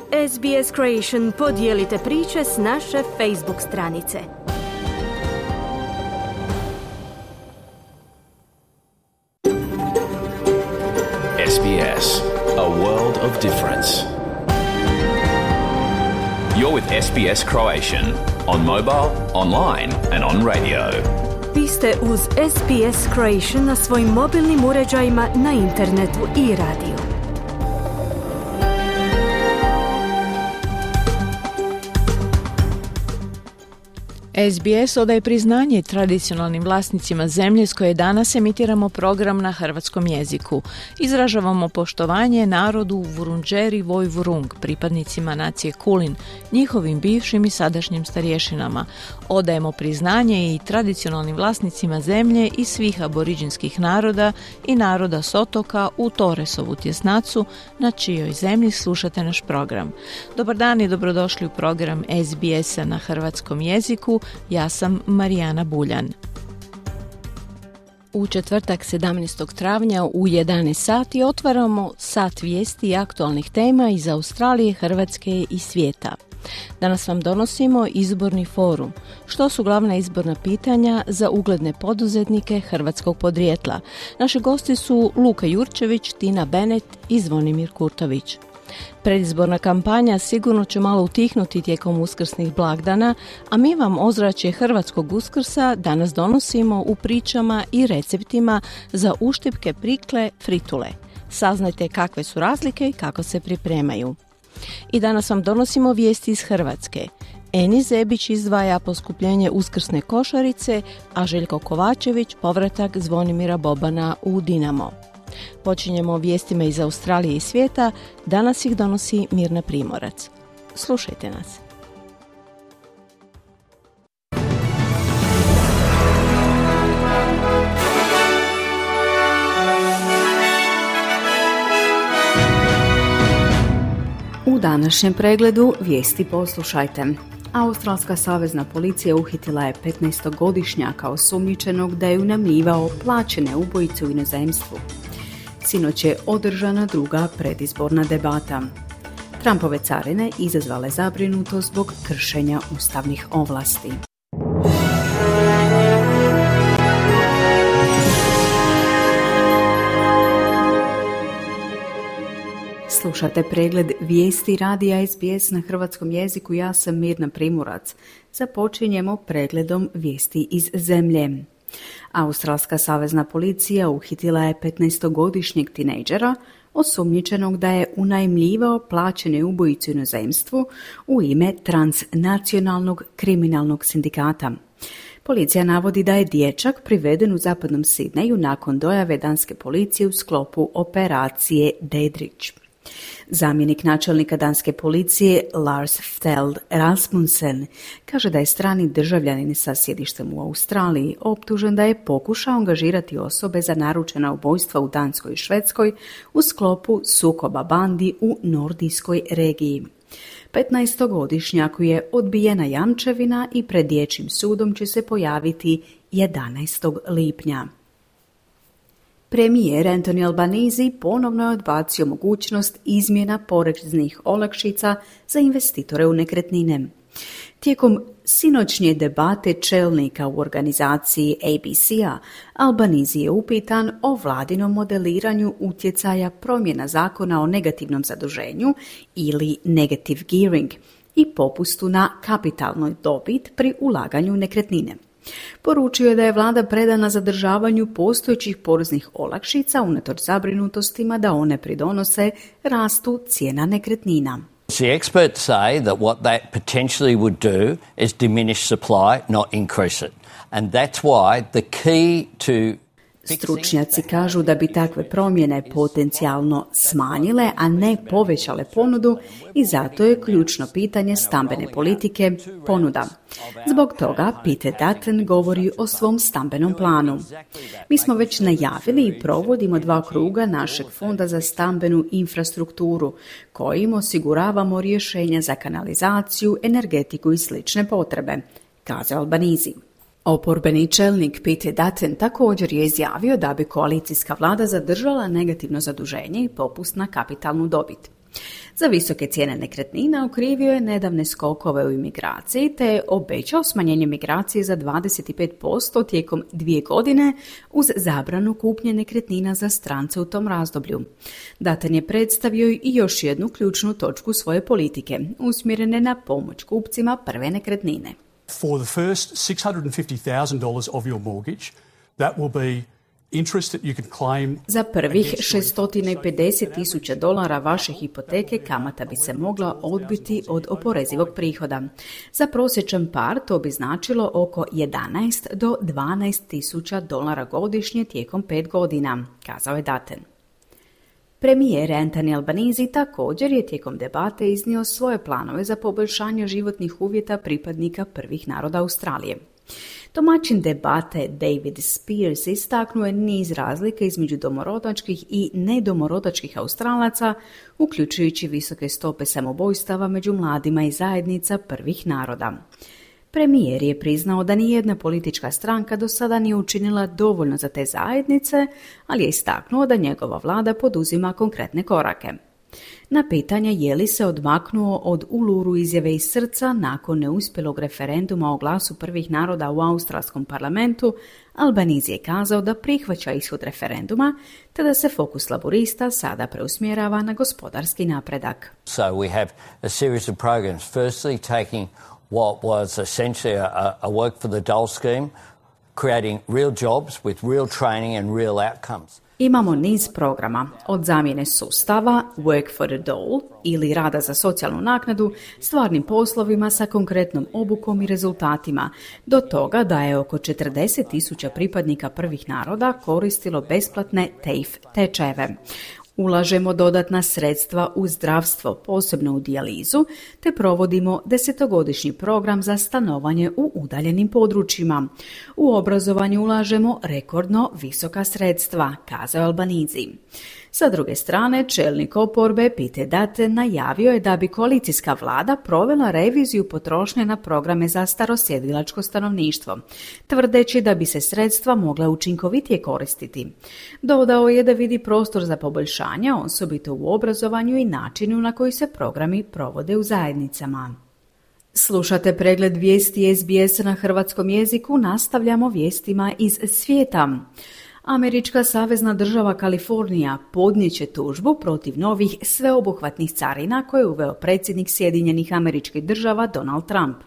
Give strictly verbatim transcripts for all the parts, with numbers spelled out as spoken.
S B S Creation podijelite priče s naše Facebook stranice. S B S, a world of difference. You're with S B S Croatian on mobile, online and on radio. Vi ste uz S B S Croatian na svojim mobilnim uređajima, na internetu i radiju. S B S odaje priznanje tradicionalnim vlasnicima zemlje s koje danas emitiramo program na hrvatskom jeziku. Izražavamo poštovanje narodu Vurundjeri Vojvurung, pripadnicima nacije Kulin, njihovim bivšim i sadašnjim starješinama. Odajemo priznanje i tradicionalnim vlasnicima zemlje i svih aboriđinskih naroda i naroda s otoka u Torresovu tjesnacu, na čijoj zemlji slušate naš program. Dobar dan i dobrodošli u program S B S-a na hrvatskom jeziku. Ja sam Marijana Buljan. U četvrtak sedamnaestog travnja u jedanaest sati otvaramo sat vijesti i aktualnih tema iz Australije, Hrvatske i svijeta. Danas vam donosimo izborni forum. Što su glavna izborna pitanja za ugledne poduzetnike hrvatskog podrijetla? Naši gosti su Luka Jurčević, Tina Bennett i Zvonimir Kurtović. Predizborna kampanja sigurno će malo utihnuti tijekom uskrsnih blagdana, a mi vam ozračje hrvatskog Uskrsa danas donosimo u pričama i receptima za uštipke prikle fritule. Saznajte kakve su razlike i kako se pripremaju. I danas vam donosimo vijesti iz Hrvatske. Eni Zebić izdvaja poskupljenje uskrsne košarice, a Željko Kovačević povratak Zvonimira Bobana u Dinamo. Počinjemo vijestima iz Australije i svijeta, danas ih donosi Mirna Primorac. Slušajte nas. U današnjem pregledu vijesti poslušajte. Australska savezna policija uhitila je petnaestogodišnjaka osumnjičenog da je unajmljivao plaćene ubojice u inozemstvu. Sinoć je održana druga predizborna debata. Trumpove carine izazvale zabrinutost zbog kršenja ustavnih ovlasti. Slušate pregled vijesti radija S B S na hrvatskom jeziku. Ja sam Mirna Primorac. Započinjemo pregledom vijesti iz zemlje. Australska savezna policija uhitila je petnaestogodišnjeg tinejdžera osumnjičenog da je unajmljivao plaćene ubojice u inozemstvu u ime transnacionalnog kriminalnog sindikata. Policija navodi da je dječak priveden u zapadnom Sidneju nakon dojave danske policije u sklopu operacije Dedrić. Zamjenik načelnika danske policije Lars Feld Rasmussen kaže da je strani državljanin sa sjedištem u Australiji optužen da je pokušao angažirati osobe za naručena ubojstva u Danskoj i Švedskoj u sklopu sukoba bandi u nordijskoj regiji. petnaestogodišnjaku je odbijena jamčevina i pred dječjim sudom će se pojaviti jedanaestog lipnja. Premijer Anthony Albanese ponovno je odbacio mogućnost izmjena poreznih olakšica za investitore u nekretnine. Tijekom sinoćnje debate čelnika u organizaciji A B C-a, Albanese je upitan o vladinom modeliranju utjecaja promjena zakona o negativnom zaduženju ili negative gearing i popustu na kapitalnoj dobit pri ulaganju u nekretnine. Poručio je da je vlada predana zadržavanju postojećih poreznih olakšica unatoč zabrinutostima da one pridonose rastu cijena nekretnina. The experts say that what that potentially would do is diminish supply, not increase it. And that's why the key to Stručnjaci kažu da bi takve promjene potencijalno smanjile, a ne povećale ponudu i zato je ključno pitanje stambene politike ponuda. Zbog toga Peter Dutton govori o svom stambenom planu. Mi smo već najavili i provodimo dva kruga našeg fonda za stambenu infrastrukturu, kojim osiguravamo rješenja za kanalizaciju, energetiku i slične potrebe, kaže Albanese. Oporbeni čelnik Peter Dutton također je izjavio da bi koalicijska vlada zadržala negativno zaduženje i popust na kapitalnu dobit. Za visoke cijene nekretnina okrivio je nedavne skokove u imigraciji te je obećao smanjenje migracije za dvadeset pet posto tijekom dvije godine uz zabranu kupnje nekretnina za strance u tom razdoblju. Datan je predstavio i još jednu ključnu točku svoje politike, usmjerene na pomoć kupcima prve nekretnine. For the first six hundred fifty thousand dollars of your mortgage, that will be interest that you can claim. Za prvih šesto pedeset tisuća dolara vaše hipoteke kamata bi se mogla odbiti od oporezivog prihoda. Za prosječan par to bi značilo oko jedanaest do dvanaest tisuća dolara godišnje tijekom pet godina, kazao je Dutton. Premijer Anthony Albanese također je tijekom debate iznio svoje planove za poboljšanje životnih uvjeta pripadnika prvih naroda Australije. Domaćin debate David Spears istaknuo je niz razlika između domorodačkih i nedomorodačkih Australaca, uključujući visoke stope samoubojstava među mladima i zajednica prvih naroda. Premijer je priznao da nijedna politička stranka do sada nije učinila dovoljno za te zajednice, ali je istaknuo da njegova vlada poduzima konkretne korake. Na pitanje je li se odmaknuo od Uluru izjave iz srca nakon neuspjelog referenduma o glasu prvih naroda u australskom parlamentu, Albanese je kazao da prihvaća ishod referenduma, te da se fokus laborista sada preusmjerava na gospodarski napredak. So we have a series of programs, firstly taking what was essentially a, a work for the dole scheme, creating real jobs with real training and real outcomes. Imamo niz programa, od zamjene sustava, work for the dole, ili rada za socijalnu naknadu, stvarnim poslovima sa konkretnom obukom i rezultatima, do toga da je oko četrdeset tisuća pripadnika prvih naroda koristilo besplatne T A F E tečajeve. Ulažemo dodatna sredstva u zdravstvo, posebno u dijalizu, te provodimo desetogodišnji program za stanovanje u udaljenim područjima. U obrazovanju ulažemo rekordno visoka sredstva, kazao Albanese. Sa druge strane, čelnik oporbe Peter Dutton najavio je da bi koalicijska vlada provela reviziju potrošnje na programe za starosjedilačko stanovništvo, tvrdeći da bi se sredstva mogla učinkovitije koristiti. Dodao je da vidi prostor za poboljšanje, osobito u obrazovanju i načinu na koji se programi provode u zajednicama. Slušate pregled vijesti S B S na hrvatskom jeziku, nastavljamo vijestima iz svijeta. Američka savezna država Kalifornija podnijet tužbu protiv novih sveobuhvatnih carina koje je uveo predsjednik Sjedinjenih Američkih Država Donald Trump.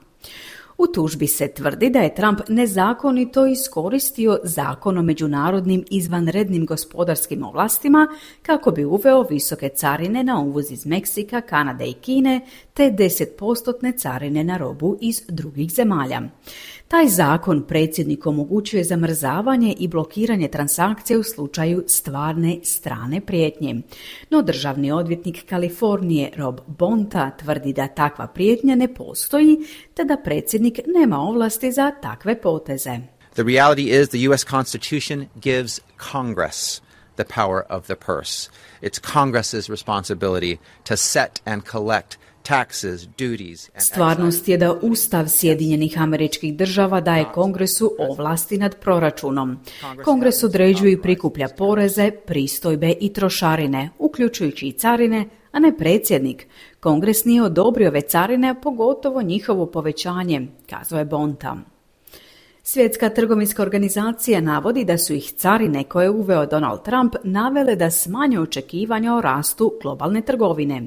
U tužbi se tvrdi da je Trump nezakonito iskoristio zakon o međunarodnim izvanrednim gospodarskim ovlastima kako bi uveo visoke carine na uvoz iz Meksika, Kanade i Kine te deset posto carine na robu iz drugih zemalja. Taj zakon predsjedniku omogućuje zamrzavanje i blokiranje transakcija u slučaju stvarne strane prijetnje. No državni odvjetnik Kalifornije Rob Bonta tvrdi da takva prijetnja ne postoji te da predsjednik nema ovlasti za takve poteze. The reality is the U S Constitution gives Congress the power of the purse. It's Congress's responsibility to set and collect taxes, duties, and Stvarnost je da Ustav Sjedinjenih Američkih Država daje Kongresu ovlasti nad proračunom. Kongres određuje i prikuplja poreze, pristojbe i trošarine, uključujući i carine, a ne predsjednik. Kongres nije odobrio ove carine, pogotovo njihovo povećanje, kazao je Bonta. Svjetska trgovinska organizacija navodi da su ih carine koje je uveo Donald Trump navele da smanje očekivanja o rastu globalne trgovine.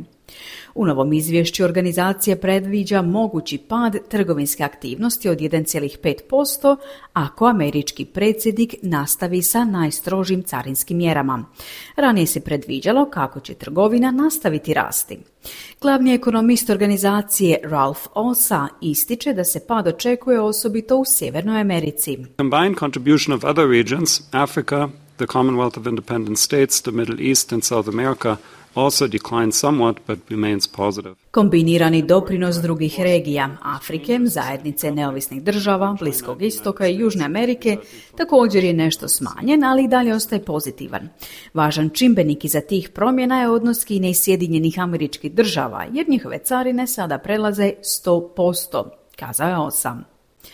U novom izvješću organizacija predviđa mogući pad trgovinske aktivnosti od jedan zarez pet posto ako američki predsjednik nastavi sa najstrožim carinskim mjerama. Ranije se predviđalo kako će trgovina nastaviti rasti. Glavni ekonomist organizacije Ralph Osa ističe da se pad očekuje osobito u Sjevernoj Americi. Combined contribution of other regions, Africa, the Commonwealth of Independent States, the Middle East and South America, also declined somewhat but remains positive. Kombinirani doprinos drugih regija, Afrike, zajednice neovisnih država, Bliskog istoka i Južne Amerike također je nešto smanjen, ali i dalje ostaje pozitivan. Važan čimbenik iza tih promjena je odnos Kine i Sjedinjenih Američkih Država, jer njihove carine sada prelaze sto posto, kazao je Osam.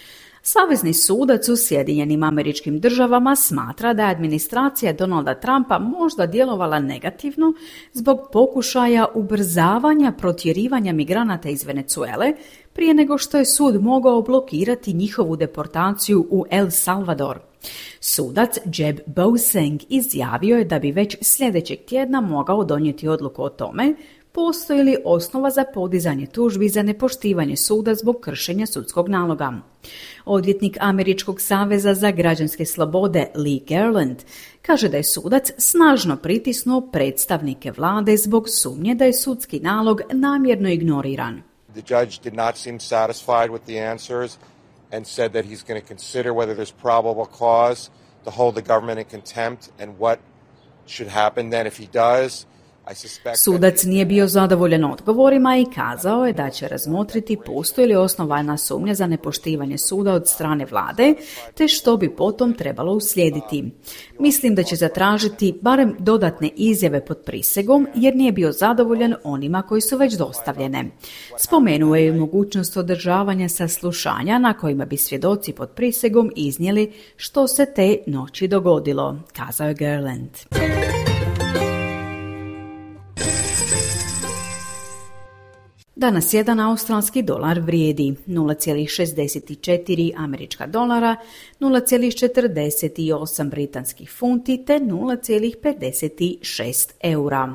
Savezni sudac u Sjedinjenim Američkim Državama smatra da je administracija Donalda Trumpa možda djelovala negativno zbog pokušaja ubrzavanja protjerivanja migranata iz Venezuele prije nego što je sud mogao blokirati njihovu deportaciju u El Salvador. Sudac Jeb Bouseng izjavio je da bi već sljedećeg tjedna mogao donijeti odluku o tome postoji li osnova za podizanje tužbi za nepoštivanje suda zbog kršenja sudskog naloga. Odvjetnik Američkog saveza za građanske slobode Lee Garland kaže da je sudac snažno pritisnuo predstavnike vlade zbog sumnje da je sudski nalog namjerno ignoriran. The judge did not seem satisfied with the answers and said that he's going to consider whether there's probable cause to hold the government in contempt and what should happen then if he does. Sudac nije bio zadovoljan odgovorima i kazao je da će razmotriti postoji li osnovana sumnja za nepoštivanje suda od strane vlade, te što bi potom trebalo uslijediti. Mislim da će zatražiti barem dodatne izjave pod prisegom, jer nije bio zadovoljan onima koji su već dostavljene. Spomenuo je mogućnost održavanja saslušanja na kojima bi svjedoci pod prisegom iznijeli što se te noći dogodilo, kazao je Garland. Danas jedan australski dolar vrijedi nula zarez šezdeset četiri američka dolara, nula zarez četrdeset osam britanskih funti te nula zarez pedeset šest eura.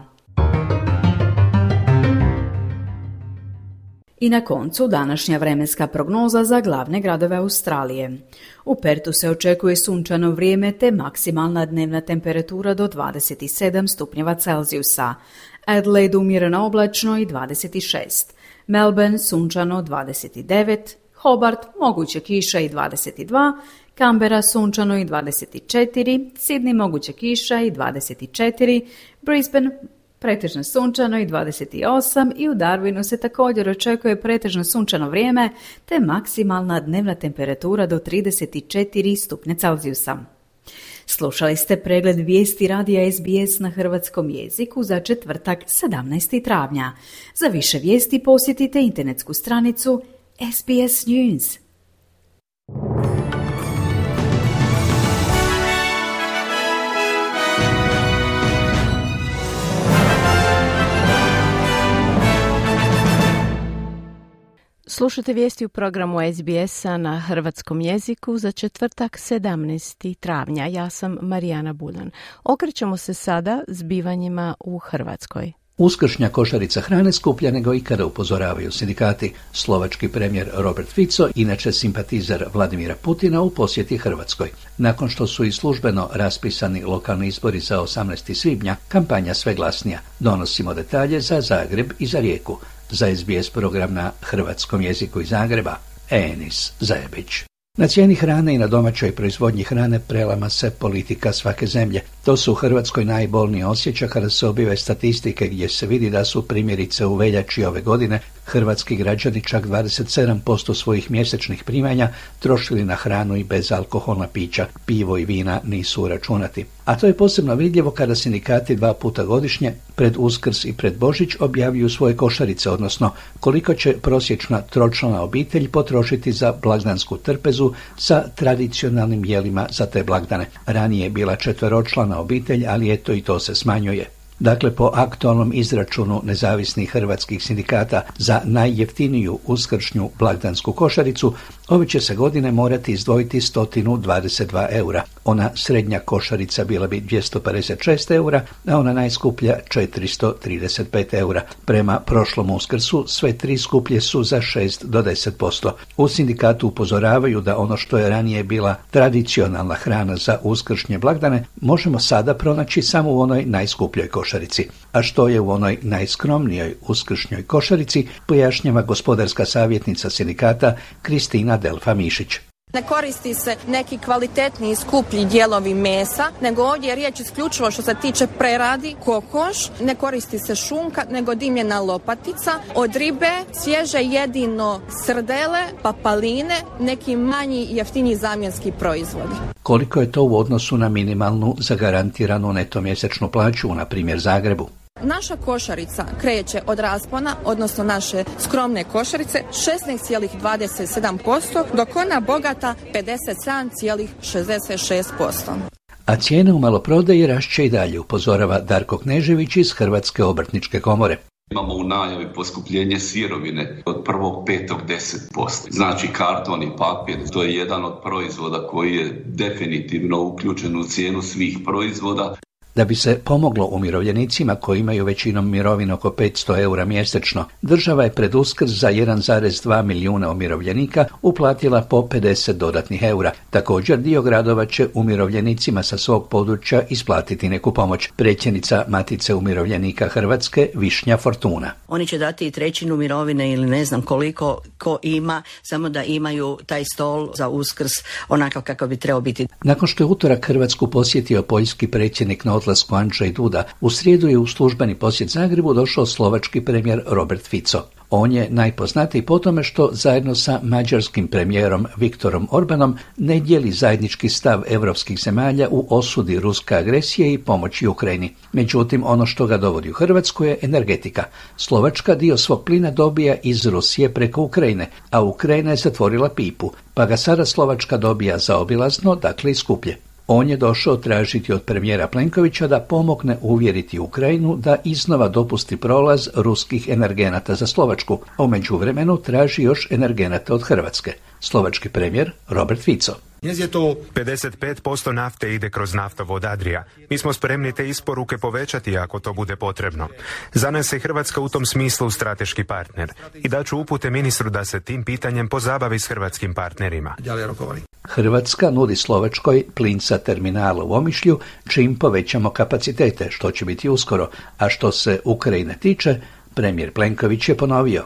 I na koncu današnja vremenska prognoza za glavne gradove Australije. U Pertu se očekuje sunčano vrijeme te maksimalna dnevna temperatura do dvadeset sedam stupnjeva Celzijusa. Adelaide umjereno oblačno i dvadeset šest. Melbourne sunčano dvadeset devet. Hobart moguće kiša i dvadeset dva. Canberra sunčano i dvadeset četiri. Sydney moguće kiša i dvadeset četiri. Brisbane pretežno sunčano i dvadeset osam i u Darwinu se također očekuje pretežno sunčano vrijeme te maksimalna dnevna temperatura do trideset četiri stupnja Celzijusa. Slušali ste pregled vijesti radija S B S na hrvatskom jeziku za četvrtak sedamnaestog travnja. Za više vijesti posjetite internetsku stranicu S B S News. Slušajte vijesti u programu S B S-a na hrvatskom jeziku za četvrtak sedamnaestog travnja. Ja sam Marijana Budan. Okrećemo se sada zbivanjima u Hrvatskoj. Uskršnja košarica hrane skuplja nego ikada, upozoravaju sindikati. Slovački premijer Robert Fico, inače simpatizer Vladimira Putina, u posjeti Hrvatskoj. Nakon što su i službeno raspisani lokalni izbori za osamnaestog svibnja, kampanja sve glasnija. Donosimo detalje za Zagreb i za Rijeku. Za S B S program na hrvatskom jeziku iz Zagreba, Enis Zajebić. Na cijeni hrane i na domaćoj proizvodnji hrane prelama se politika svake zemlje. To se u Hrvatskoj najbolnije osjeća kada se objave statistike gdje se vidi da su primjerice u veljači ove godine hrvatski građani čak dvadeset sedam posto svojih mjesečnih primanja trošili na hranu i bezalkoholna pića. Pivo i vina nisu uračunati. A to je posebno vidljivo kada sindikati dva puta godišnje, pred Uskrs i pred Božić, objavljuju svoje košarice, odnosno koliko će prosječna tročlana obitelj potrošiti za blagdansku trpezu sa tradicionalnim jelima za te blagdane. Ranije je bila četveročlana obitelj, ali eto i to se smanjuje. Dakle, po aktualnom izračunu nezavisnih hrvatskih sindikata za najjeftiniju uskršnju blagdansku košaricu, ove će se godine morati izdvojiti sto dvadeset dva eura. Ona srednja košarica bila bi dvjesto pedeset šest eura, a ona najskuplja četiristo trideset pet eura. Prema prošlom Uskrsu sve tri skuplje su za šest do deset posto. U sindikatu upozoravaju da ono što je ranije bila tradicionalna hrana za uskršnje blagdane možemo sada pronaći samo u onoj najskupljoj košarici. A što je u onoj najskromnijoj uskršnjoj košarici, pojašnjava gospodarska savjetnica sindikata Kristina Delfa Mišić. Ne koristi se neki kvalitetni i skuplji dijelovi mesa, nego ovdje je riječ isključivo što se tiče preradi, kokoš, ne koristi se šunka, nego dimljena lopatica, od ribe svježe jedino srdele, papaline, neki manji i jeftiniji zamjenski proizvodi. Koliko je to u odnosu na minimalnu zagarantiranu neto mjesečnu plaću u, na primjer, Zagrebu? naša košarica kreće od raspona, odnosno naše skromne košarice, šesnaest zarez dvadeset sedam posto, dok ona bogata pedeset sedam zarez šezdeset šest posto. A cijene u maloprodaji rašće i dalje, upozorava Darko Knežević iz Hrvatske obrtničke komore. Imamo u najavi poskupljenje sirovine od prvog petog deset posto. Znači karton i papir, to je jedan od proizvoda koji je definitivno uključen u cijenu svih proizvoda. Da bi se pomoglo umirovljenicima koji imaju većinom mirovinu oko petsto eura mjesečno, država je pred Uskrs za jedan zarez dva milijuna umirovljenika uplatila po pedeset dodatnih eura. Također dio gradova će umirovljenicima sa svog područja isplatiti neku pomoć. Predsjednica Matice umirovljenika Hrvatske Višnja Fortuna. Oni će dati i trećinu mirovine ili ne znam koliko ko ima, samo da imaju taj stol za Uskrs onako kako bi trebao biti. Nakon što je utorak Hrvatsku posjetio poljski predsjednik na odlasku Andrzej Duda, u srijedu je u službeni posjet Zagrebu došao slovački premijer Robert Fico. On je najpoznatiji po tome što zajedno sa mađarskim premijerom Viktorom Orbanom ne dijeli zajednički stav europskih zemalja u osudi ruske agresije i pomoći Ukrajini. Međutim, ono što ga dovodi u Hrvatsku je energetika. Slovačka dio svog plina dobija iz Rusije preko Ukrajine, a Ukrajina je zatvorila pipu, pa ga sada Slovačka dobija zaobilazno, dakle i skuplje. On je došao tražiti od premijera Plenkovića da pomogne uvjeriti Ukrajinu da iznova dopusti prolaz ruskih energenata za Slovačku, a u međuvremenu traži još energenata od Hrvatske. Slovački premijer Robert Fico. Dnes je to pedeset pet posto nafte ide kroz naftovod Adria. Mi smo spremni te isporuke povećati ako to bude potrebno. Za nas je Hrvatska u tom smislu strateški partner i daću upute ministru da se tim pitanjem pozabavi s hrvatskim partnerima. Hrvatska nudi Slovačkoj plin sa terminala u Omišlju čim povećamo kapacitete, što će biti uskoro, a što se Ukrajine tiče, premijer Plenković je ponovio.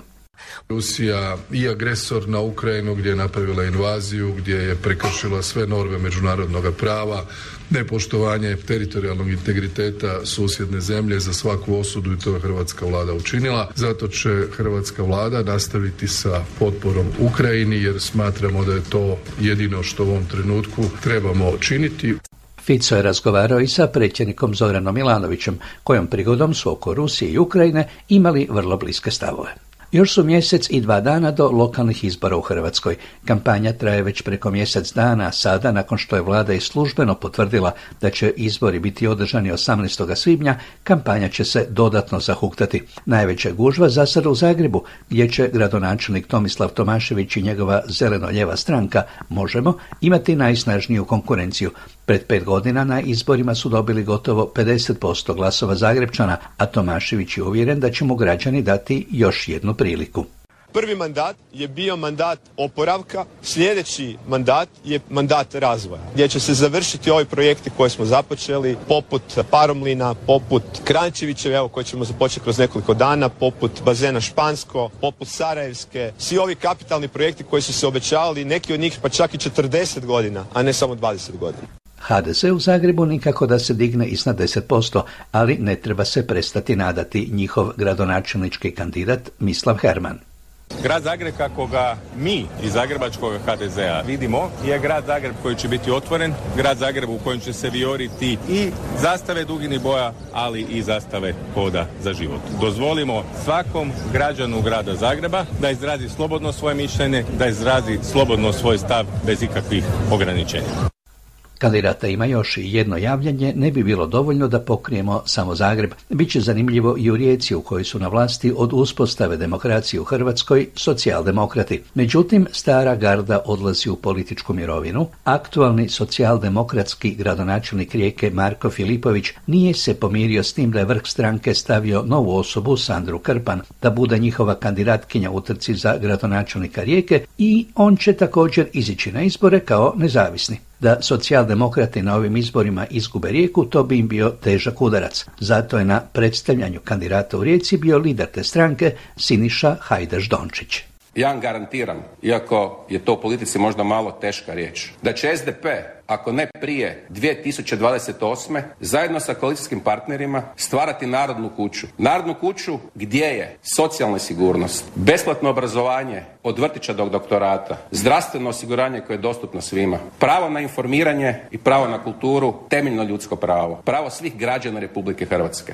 Rusija i agresor na Ukrajinu gdje je napravila invaziju, gdje je prekršila sve norme međunarodnog prava, nepoštovanje teritorijalnog integriteta susjedne zemlje za svaku osudu i to je hrvatska vlada učinila. Zato će hrvatska vlada nastaviti sa potporom Ukrajini jer smatramo da je to jedino što u ovom trenutku trebamo činiti. Fico je razgovarao i sa predsjednikom Zoranom Milanovićem, kojom prigodom su oko Rusije i Ukrajine imali vrlo bliske stavove. Još su mjesec i dva dana do lokalnih izbora u Hrvatskoj. Kampanja traje već preko mjesec dana, a sada, nakon što je vlada i službeno potvrdila da će izbori biti održani osamnaestog svibnja, kampanja će se dodatno zahuktati. Najveća gužva za sada u Zagrebu, gdje će gradonačelnik Tomislav Tomašević i njegova zeleno-lijeva stranka Možemo imati najsnažniju konkurenciju. Pred pet godina na izborima su dobili gotovo pedeset posto glasova Zagrepčana, a Tomašević je uvjeren da će mu građani dati još jednu priliku. Prvi mandat je bio mandat oporavka, sljedeći mandat je mandat razvoja, gdje će se završiti ovi projekti koje smo započeli, poput Paromlina, poput Kranjčevićeve, evo koje ćemo započeti kroz nekoliko dana, poput bazena Špansko, poput Sarajevske, svi ovi kapitalni projekti koji su se obećavali, neki od njih pa čak i četrdeset godina, a ne samo dvadeset godina. ha de ze u Zagrebu nikako da se digne iznad deset posto, ali ne treba se prestati nadati, njihov gradonačelnički kandidat Mislav Herman. Grad Zagreb, kako ga mi iz zagrebačkog ha de zea vidimo, je grad Zagreb koji će biti otvoren, grad Zagreb u kojem će se vijoriti i zastave duginih boja, ali i zastave Hoda za život. Dozvolimo svakom građanu grada Zagreba da izrazi slobodno svoje mišljenje, da izrazi slobodno svoj stav bez ikakvih ograničenja. Kandidata ima još i jedno javljanje, ne bi bilo dovoljno da pokrijemo samo Zagreb. Biće zanimljivo i u Rijeci, u kojoj su na vlasti od uspostave demokracije u Hrvatskoj socijaldemokrati. Međutim, stara garda odlazi u političku mirovinu. Aktualni socijaldemokratski gradonačelnik Rijeke Marko Filipović nije se pomirio s tim da je vrh stranke stavio novu osobu, Sandru Krpan, da bude njihova kandidatkinja u trci za gradonačelnika Rijeke i on će također izići na izbore kao nezavisni. Da socijaldemokrati na ovim izborima izgube Rijeku, to bi im bio težak udarac. Zato je na predstavljanju kandidata u Rijeci bio lider te stranke Siniša Hajdaš Dončić. Ja vam garantiram, iako je to u politici možda malo teška riječ, da će es de pe, ako ne prije dvije tisuće dvadeset osme zajedno sa koalicijskim partnerima stvarati narodnu kuću. Narodnu kuću gdje je socijalna sigurnost, besplatno obrazovanje od vrtića do doktorata, zdravstveno osiguranje koje je dostupno svima, pravo na informiranje i pravo na kulturu, temeljno ljudsko pravo, pravo svih građana Republike Hrvatske.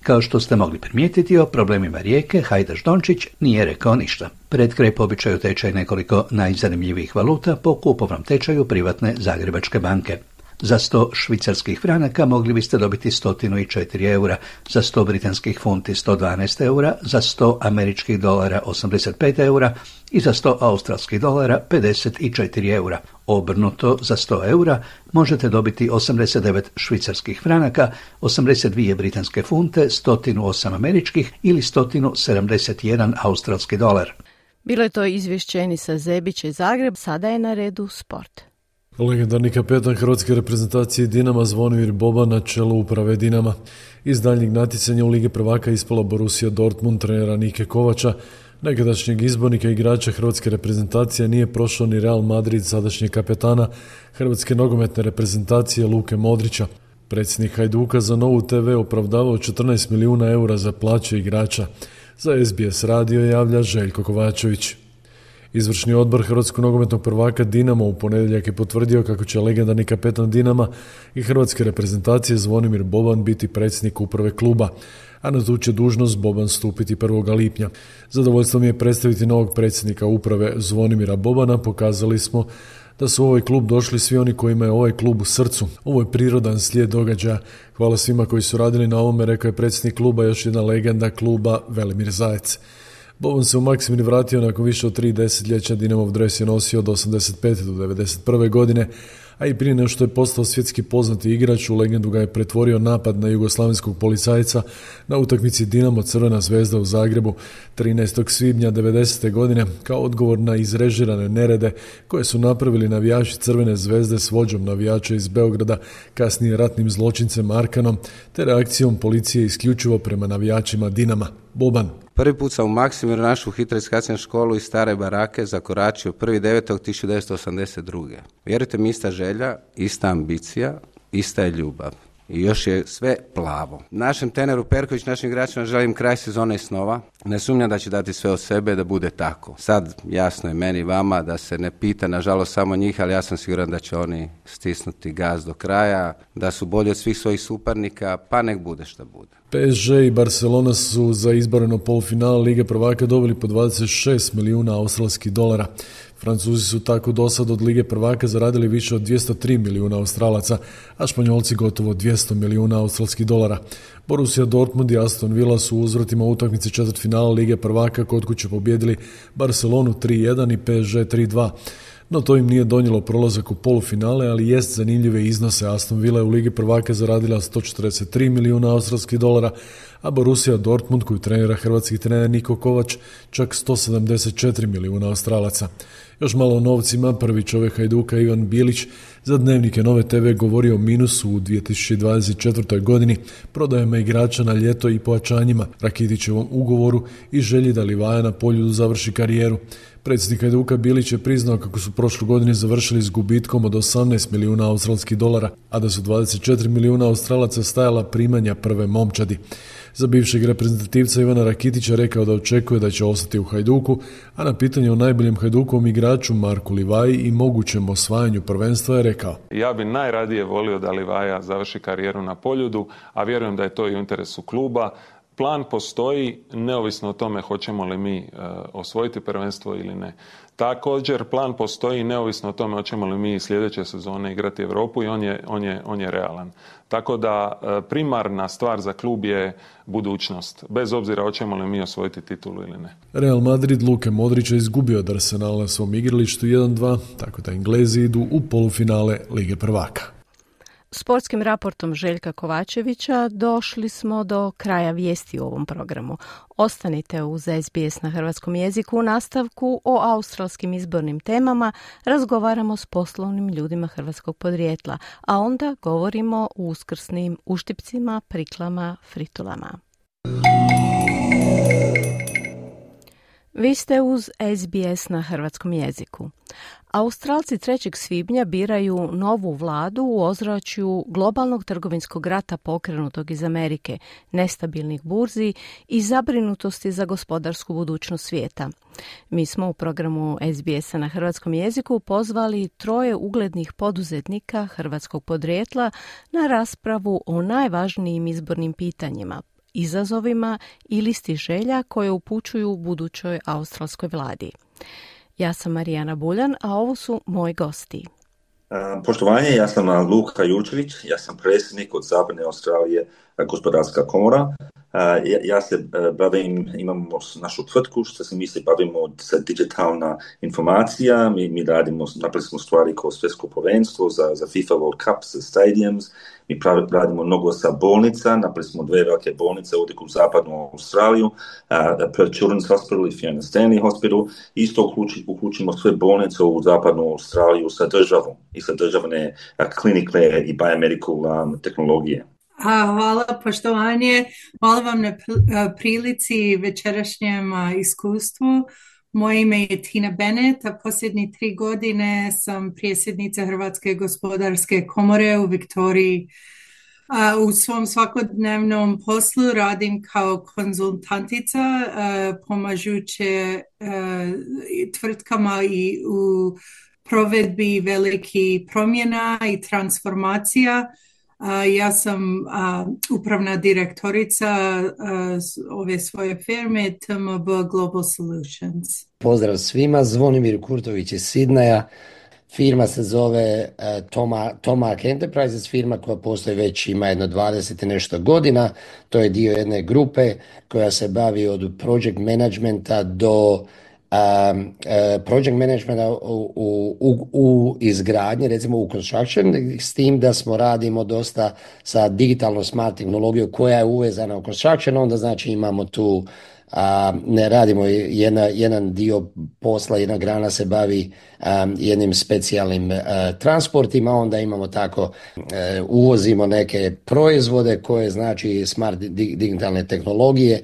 Kao što ste mogli primijetiti, o problemima Rijeke Hajdaš Dončić nije rekao ništa. Pred kraj po običaju tečaj nekoliko najzanimljivijih valuta po kupovnom tečaju privatne Zagrebačke banke. Za sto švicarskih franaka mogli biste dobiti sto četiri eura, za sto britanskih funti sto dvanaest eura, za sto američkih dolara osamdeset pet eura i za sto australskih dolara pedeset četiri eura. Obrnuto, za sto eura možete dobiti osamdeset devet švicarskih franaka, osamdeset dvije britanske funte, sto osam američkih ili sto sedamdeset jedan australski dolar. Bilo je to izvješće Enisa Zebića iz Zagreb, sada je na redu sport. Legendarni kapetan hrvatske reprezentacije Dinama Zvonimir Boban na čelu uprave Dinama. Iz daljnjeg natjecanja u Ligi prvaka ispala Borussia Dortmund trenera Nike Kovača. Nekadašnjeg izbornika igrača hrvatske reprezentacije nije prošao ni Real Madrid sadašnjeg kapetana hrvatske nogometne reprezentacije Luke Modrića. Predsjednik Hajduka za Novu te ve opravdavao četrnaest milijuna eura za plaće igrača. Za es be es radio javlja Željko Kovačević. Izvršni odbor hrvatskog nogometnog prvaka Dinamo u ponedjeljak je potvrdio kako će legendarni kapetan Dinama i hrvatske reprezentacije Zvonimir Boban biti predsjednik uprave kluba, a na tu će dužnost Boban stupiti prvog lipnja. Zadovoljstvo mi je predstaviti novog predsjednika uprave Zvonimira Bobana. Pokazali smo da su u ovaj klub došli svi oni kojima je ovaj klub u srcu. Ovo je prirodan slijed događaja. Hvala svima koji su radili na ovome, rekao je predsjednik kluba, još jedna legenda kluba Velimir Zajec. Boban se u Maksimir vratio nakon više od tri desetljeća. Dinamov dres je nosio od osamdeset pete do devedeset prve godine, a i prije nego što je postao svjetski poznati igrač, u legendu ga je pretvorio napad na jugoslavenskog policajca na utakmici Dinamo Crvena zvezda u Zagrebu trinaestog svibnja devedesete godine kao odgovor na izrežirane nerede koje su napravili navijači Crvene zvezde s vođom navijača iz Beograda, kasnije ratnim zločincem Arkanom, te reakcijom policije isključivo prema navijačima Dinama. Boban. Prvi put sam u Maksimiru našu hitro-iskaciju školu iz stare barake zakoračio prvi devetog tisuću devetsto osamdeset druge. Vjerujte mi, ista želja, ista ambicija, ista je ljubav. I još je sve plavo. Našem treneru Perković, našim igračima želim kraj sezone i snova. Ne sumnjam da će dati sve od sebe da bude tako. Sad jasno je meni i vama da se ne pita nažalost samo njih, ali ja sam siguran da će oni stisnuti gaz do kraja, da su bolji od svih svojih suparnika, pa nek bude šta bude. pe es ge i Barcelona su za izboreno polufinale Lige prvaka dobili po dvadeset šest milijuna australskih dolara. Francuzi su tako do sad od Lige prvaka zaradili više od dvjesto tri milijuna Australaca, a Španjolci gotovo dvjesto milijuna australskih dolara. Borussia Dortmund i Aston Villa su u uzvratima utakmice četvrtfinala Lige prvaka kod kuće pobijedili Barcelonu tri jedan i pe es ge tri dva. No to im nije donijelo prolazak u polufinale, ali jest zanimljive iznose. Aston Villa je u Ligi prvaka zaradila sto četrdeset tri milijuna australskih dolara, a Borussia Dortmund, koju trenira hrvatski trener Niko Kovač, čak sto sedamdeset četiri milijuna Australaca. Još malo o novcima, prvi čovjek Hajduka Ivan Bilić za Dnevnike Nove te ve govorio o minusu u dvije tisuće dvadeset četvrtoj godini, prodajama igrača na ljeto i pojačanjima, Rakitićevom ugovoru i želji da Livaja na Poljudu završi karijeru. Predsjednik Hajduka Bilić je priznao kako su prošle godine završili s gubitkom od osamnaest milijuna australskih dolara, a da su dvadeset četiri milijuna Australaca stajala primanja prve momčadi. Za bivšeg reprezentativca Ivana Rakitića rekao da očekuje da će ostati u Hajduku, a na pitanje o najboljem Hajdukovom igraču Marku Livaji i mogućem osvajanju prvenstva je rekao: Ja bi najradije volio da Livaja završi karijeru na Poljudu, a vjerujem da je to i u interesu kluba. Plan postoji neovisno o tome hoćemo li mi uh, osvojiti prvenstvo ili ne. Također plan postoji neovisno o tome hoćemo li mi sljedeće sezone igrati Europu i on je, on je, on je realan. Tako da uh, primarna stvar za klub je budućnost, bez obzira hoćemo li mi osvojiti titulu ili ne. Real Madrid Luke Modrića izgubio od Arsenala na svom igralištu jedan dva, tako da Englezi idu u polufinale Lige prvaka. Sportskim raportom Željka Kovačevića došli smo do kraja vijesti u ovom programu. Ostanite uz es be es na hrvatskom jeziku. U nastavku o australskim izbornim temama razgovaramo s poslovnim ljudima hrvatskog podrijetla, a onda govorimo o uskrsnim uštipcima, priklama, fritulama. Vi ste uz es be es na hrvatskom jeziku. Australci trećeg svibnja biraju novu vladu u ozračju globalnog trgovinskog rata pokrenutog iz Amerike, nestabilnih burzi i zabrinutosti za gospodarsku budućnost svijeta. Mi smo u programu es be es na hrvatskom jeziku pozvali troje uglednih poduzetnika hrvatskog podrijetla na raspravu o najvažnijim izbornim pitanjima izazovima i listi želja koje upućuju budućoj australskoj vladi. Ja sam Marijana Buljan, a ovo su moji gosti. Poštovanje, ja sam Luka Jurčević, ja sam predsjednik od Zapadne Australije gospodarska komora. Ja, ja se bavim, imamo našu tvrtku što se mi se bavimo sa digitalna informacija, mi, mi radimo, napravili smo stvari kao svjetsko prvenstvo za, za FIFA World Cup, za stadiums, mi pravi, radimo mnogo sa bolnica, napravili smo dve velike bolnice ovdje u Zapadnu Australiju, uh, Perth Children's Hospital i Fiona Stanley Hospital, isto uključi, uključimo sve bolnice u Zapadnu Australiju sa državom i sa državne uh, klinike i biomedical um, tehnologije. Hvala, poštovanje. Hvala vam na prilici večerašnjem iskustvu. Moje ime je Tina Bennett, a posljednje tri godine sam predsjednica Hrvatske gospodarske komore u Viktoriji. U svom svakodnevnom poslu radim kao konzultantica, pomažuće tvrtkama i u provedbi velikih promjena i transformacija. Uh, ja sam uh, upravna direktorica uh, ove svoje firme T M B Global Solutions. Pozdrav svima, Zvonimir Kurtović iz Sidneja. Firma se zove uh, Toma, Tomac Enterprises, firma koja postoji već ima jedno dvadeset i nešto godina. To je dio jedne grupe koja se bavi od project managementa do Um, uh, project managementa u, u, u izgradnji, recimo u construction, s tim da smo radimo dosta sa digitalno smart tehnologijom koja je uvezana u construction, onda znači imamo tu, uh, ne radimo jedna, jedan dio posla, jedna grana se bavi um, jednim specijalnim uh, transportima, onda imamo tako, uh, uvozimo neke proizvode koje znači smart di, digitalne tehnologije.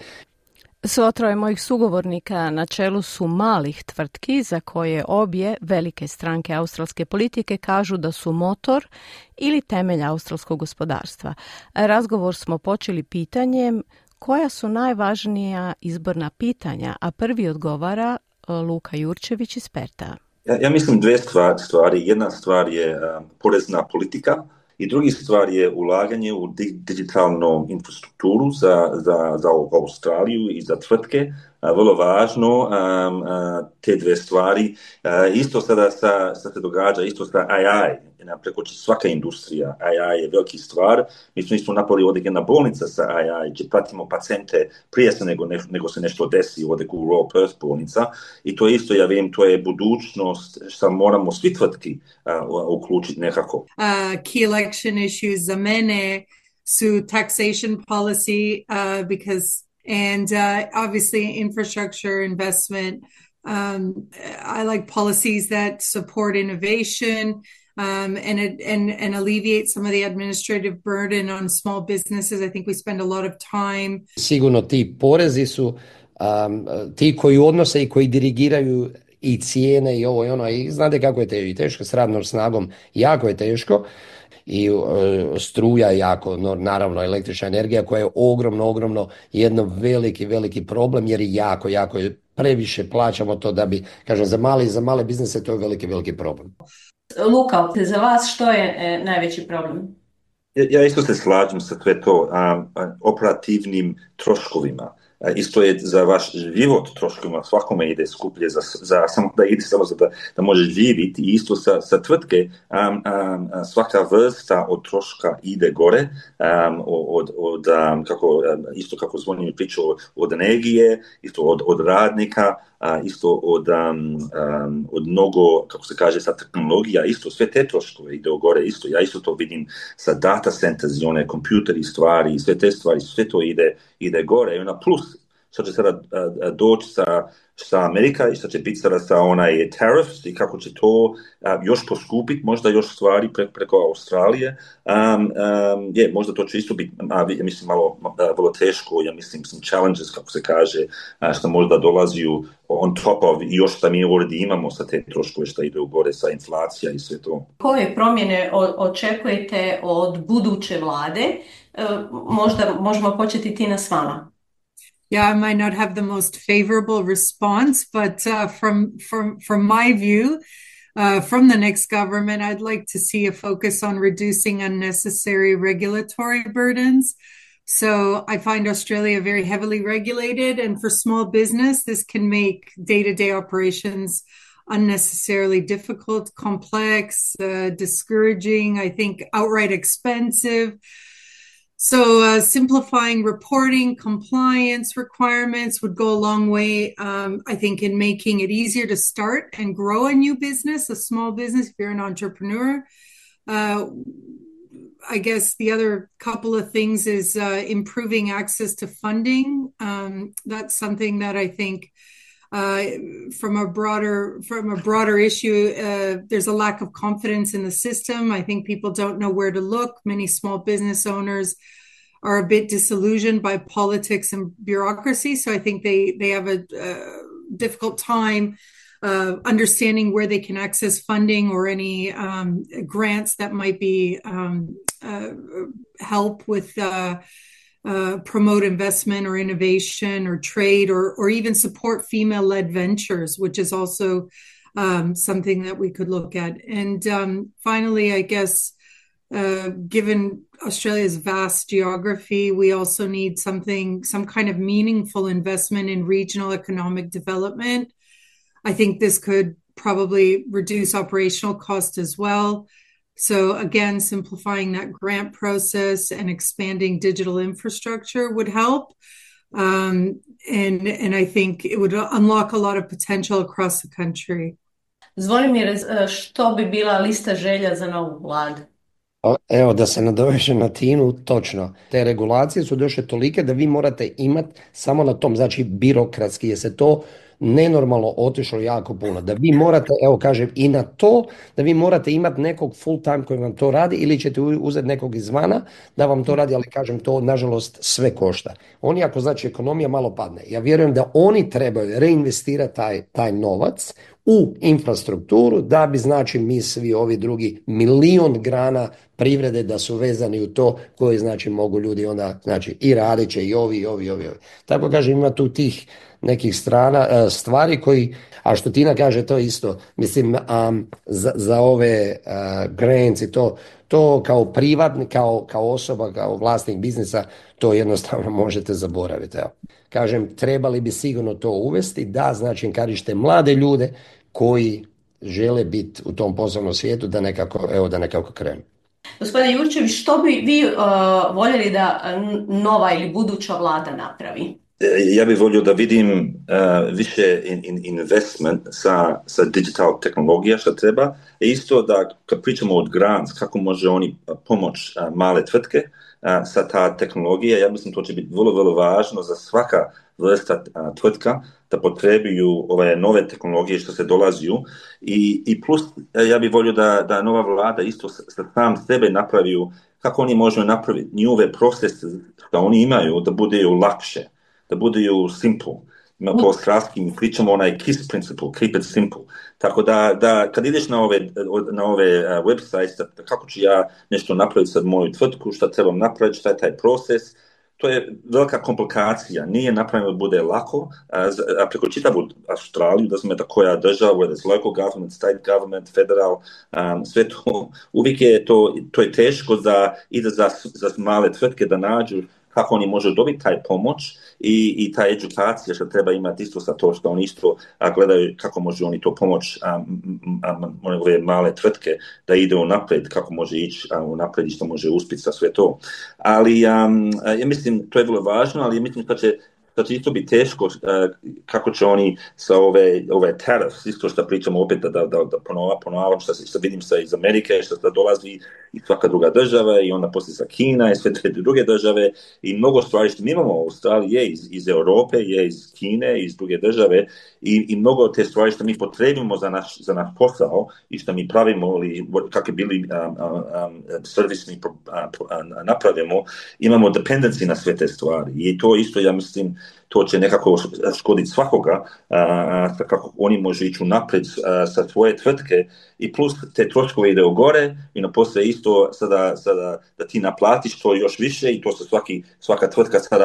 Svo troje mojih sugovornika na čelu su malih tvrtki za koje obje velike stranke australske politike kažu da su motor ili temelj australskog gospodarstva. Razgovor smo počeli pitanjem koja su najvažnija izborna pitanja, a prvi odgovara Luka Jurčević iz Perta. Ja, ja mislim dve stvari. Jedna stvar je um, porezna politika, i drugi stvar je ulaganje u digitalnu infrastrukturu za, za, za Australiju i za tvrtke. Vrlo važno, um, te dve stvari. Uh, isto sada sa, sa se događa, isto sa A I. Preko svaka industrija, A I je veliki stvar. Mi smo isto napravili ovdje jedna bolnica sa A I, gdje pratimo pacijente prije se nego, nego se nešto desi ovdje u Royal Perth bolnica. I to isto, ja vem, to je budućnost što moramo svi tvrtki uh, uključiti nekako. Uh, key election issues za mene su taxation policy, uh, because and uh, obviously infrastructure investment. Um, I like policies that support innovation um, and, and, and alleviate some of the administrative burden on small businesses. I think we spend a lot of time. Sigurno ti porezi su um, ti koji odnose i koji dirigiraju i cijene i ovo i ono. I znate kako je te, i teško s radnom snagom, jako je teško. I uh, struja jako, no, naravno električna energija koja je ogromno, ogromno jedno veliki, veliki problem jer je jako, jako je previše plaćamo to da bi, kažem, za male, za male biznise to je veliki, veliki problem. Luka, za vas što je e, najveći problem? Ja, ja isto se slažem sa sve to um, operativnim troškovima. Isto je za vaš život troškovima, svakome ide skuplje za, za, samo da ide samo za da, da možeš živjeti i isto sa, sa tvrtke um, um, svaka vrsta od troška ide gore um, od, od um, kako, um, isto kako Zvonimir pričao od energije, isto od, od radnika, uh, isto od, um, um, od mnogo, kako se kaže, sa tehnologija, isto sve te troškove ide gore, isto, ja isto to vidim sa data centers i one kompjuteri stvari, sve te stvari, sve to ide, ide gore i ona plus što će sada doći sa, sa Amerika i što će biti sada sa onaj tariffs i kako će to a, još poskupiti, možda još stvari pre, preko Australije. Um, um, je, možda to će isto biti, a, ja mislim, malo a, vrlo teško, ja mislim, some challenges, kako se kaže, a, što možda dolazi on top of i još što mi ovdje imamo sa te troškove što ide u gore sa inflacija i sve to. Koje promjene očekujete od buduće vlade? E, možda možemo početi Tina s vama. Yeah, I might not have the most favorable response, but uh, from from from my view, uh, from the next government, I'd like to see a focus on reducing unnecessary regulatory burdens. So I find Australia very heavily regulated, and for small business, this can make day-to-day operations unnecessarily difficult, complex, uh, discouraging, I think outright expensive. So uh, simplifying reporting, compliance requirements would go a long way, um, I think, in making it easier to start and grow a new business, a small business, if you're an entrepreneur. Uh, I guess the other couple of things is uh, improving access to funding. Um, that's something that I think uh, from a broader from a broader issue, uh, there's a lack of confidence in the system. I think people don't know where to look. Many small business owners are a bit disillusioned by politics and bureaucracy. So I think they, they have a, a difficult time uh, understanding where they can access funding or any um, grants that might be um, uh, help with uh, uh, promote investment or innovation or trade or, or even support female-led ventures, which is also um, something that we could look at. And um, finally, I guess, Uh, given Australia's vast geography, we also need something, some kind of meaningful investment in regional economic development. I think this could probably reduce operational cost as well. So again, simplifying that grant process and expanding digital infrastructure would help. Um, and, and I think it would unlock a lot of potential across the country. Zvonimir, što bi bila lista želja za novu vladu? Evo, da se nadovežem na Tinu, točno. Te regulacije su došle tolike da vi morate imati samo na tom, znači birokratski je se to nenormalno otišlo jako puno. Da vi morate, evo kažem, i na to, da vi morate imati nekog full time koji vam to radi ili ćete uzeti nekog izvana da vam to radi, ali kažem, to nažalost sve košta. Oni ako znači ekonomija malo padne, ja vjerujem da oni trebaju reinvestirati taj, taj novac u infrastrukturu da bi znači mi svi ovi drugi milion grana privrede da su vezani u to koji znači mogu ljudi onda znači i radit će i ovi i ovi i ovi. Tako kažem, ima tu tih nekih strana, stvari koji, a što Tina kaže to isto, mislim um, za, za ove uh, grants i to, to kao privatni, kao, kao osoba, kao vlasnik biznisa, to jednostavno možete zaboraviti. Evo. Kažem, trebali bi sigurno to uvesti, da znači kažete mlade ljude koji žele biti u tom poslovnom svijetu da nekako, evo, da nekako krenu. Gospodine Jurčević, što bi vi uh, voljeli da nova ili buduća vlada napravi? Ja bih volio da vidim uh, više in, in investment sa, sa digital tehnologija što treba. I isto da kad pričamo od grants, kako može oni pomoć uh, male tvrtke uh, sa ta tehnologija, ja mislim to će biti vrlo, vrlo važno za svaka vrsta uh, tvrtka da potrebuju ove nove tehnologije što se dolazuju. I, i plus uh, ja bih volio da, da nova vlada isto sa, sa sam sebe napraviju kako oni možemo napraviti njove procese što oni imaju da budeju lakše, da budeju simple. Ima po australski mi pričamo onaj KISS principle, keep it simple. Tako da, da kad ideš na ove, na ove uh, websites, da, kako ću ja nešto napraviti sa moju tvrtku, šta trebam napraviti, šta je taj proces, to je velika komplikacija. Nije napravljeno da bude lako, a, a preko čitavu Australiju, da znamo da koja država, whether it's local government, state government, federal, um, sve to, uvijek je to, to je teško za, i za, za male tvrtke da nađu kako oni može dobiti taj pomoć i, i ta edukacija što treba imati isto sa to što oni isto a, gledaju kako može oni to pomoć a, a, ove male tvrtke da ide u napred, kako može ići u napred i što može uspjeti sa sve to. Ali a, a, ja mislim to je vrlo važno, ali ja mislim da će da će isto biti teško uh, kako će oni sa ove, ove tariffs, isto što pričamo opet da, da, da ponova, ponovavam što, što vidim sa iz Amerike, što da dolazi i svaka druga država i onda poslije sa Kina i sve te druge države i mnogo stvari što mi imamo u Australiji je iz, iz Europe, je iz Kine, iz druge države i, i mnogo te stvari što mi potrebimo za naš, za naš posao i što mi pravimo ili kakvi bili um, um, servisni uh, uh, napravimo, imamo dependency na sve te stvari i to isto ja mislim to će nekako škoditi svakoga, a, kako oni može ići naprijed sa svoje tvrtke i plus te troškove ide u gore i na poslije isto sada, sada da ti naplatiš to još više i to se svaki, svaka tvrtka sada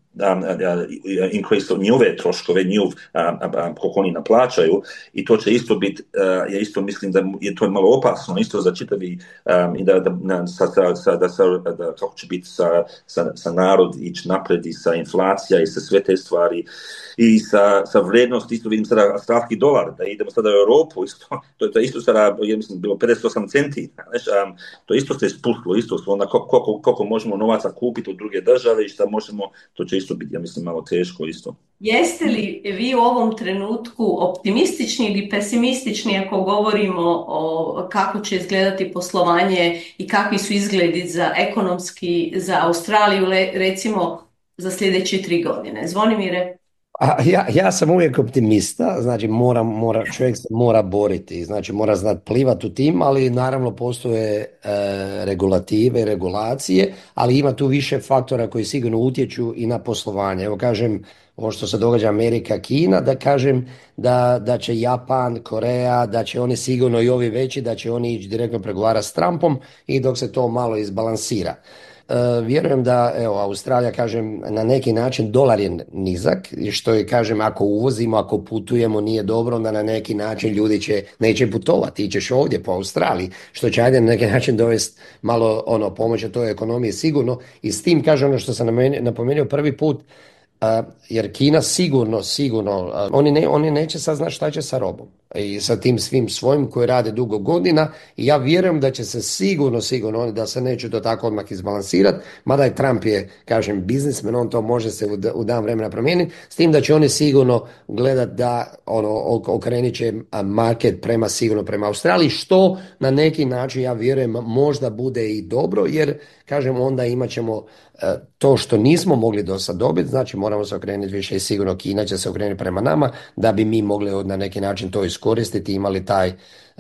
Um, uh, increase njove troškove, njov, um, um, koliko oni naplaćaju, i to će isto biti, uh, ja isto mislim da je to malo opasno, isto za čitavi, um, i da, da, sa, sa, da, sa, da kako će biti sa, sa, sa narod ići napred i sa inflacija i sa sve te stvari i sa, sa vrednost, isto vidim sada australski dolar, da idemo sada u Europu, isto, to, to isto sada, ja mislim, bilo pedeset osam centi, znaš, um, to isto se spustilo, isto onda koliko, koliko možemo novaca kupiti od druge države i šta možemo, to će isto biti, ja mislim, malo teško isto. Jeste li vi u ovom trenutku optimistični ili pesimistični ako govorimo o kako će izgledati poslovanje i kakvi su izgledi za ekonomski, za Australiju, recimo za sljedeće tri godine? Zvonimire? A ja, ja sam uvijek optimista, znači mora, mora, čovjek se mora boriti, znači mora znati plivati u tim, ali naravno postoje e, regulative, regulacije, ali ima tu više faktora koji sigurno utječu i na poslovanje. Evo kažem, ovo što se događa Amerika, Kina, da kažem da, da će Japan, Koreja, da će oni sigurno i ovi veći, da će oni ići direktno pregovarati s Trumpom i dok se to malo izbalansira. Uh, vjerujem da, evo, Australija, kažem, na neki način dolar je nizak, što je, kažem, ako uvozimo, ako putujemo nije dobro, onda na neki način ljudi će, neće putovati, ićeš ovdje po Australiji, što će ajde na neki način dovesti malo ono, pomoći toj ekonomiji sigurno, i s tim, kažem, ono što sam napomenuo prvi put, Uh, jer Kina sigurno, sigurno, uh, oni, ne, oni neće sad znati šta će sa robom i sa tim svim svojim koji rade dugo godina, i ja vjerujem da će se sigurno, sigurno, oni da se neće to tako odmah izbalansirati, mada je Trump je, kažem, biznismen, on to može se u, u dan vremena promijeniti, s tim da će oni sigurno gledati da ono, okrenit će market prema, sigurno prema Australiji, što na neki način, ja vjerujem, možda bude i dobro, jer, kažem, onda imat ćemo to što nismo mogli do sad dobiti, znači moramo se okrenuti više i sigurno Kina će se okrenuti prema nama da bi mi mogli na neki način to iskoristiti i imali taj,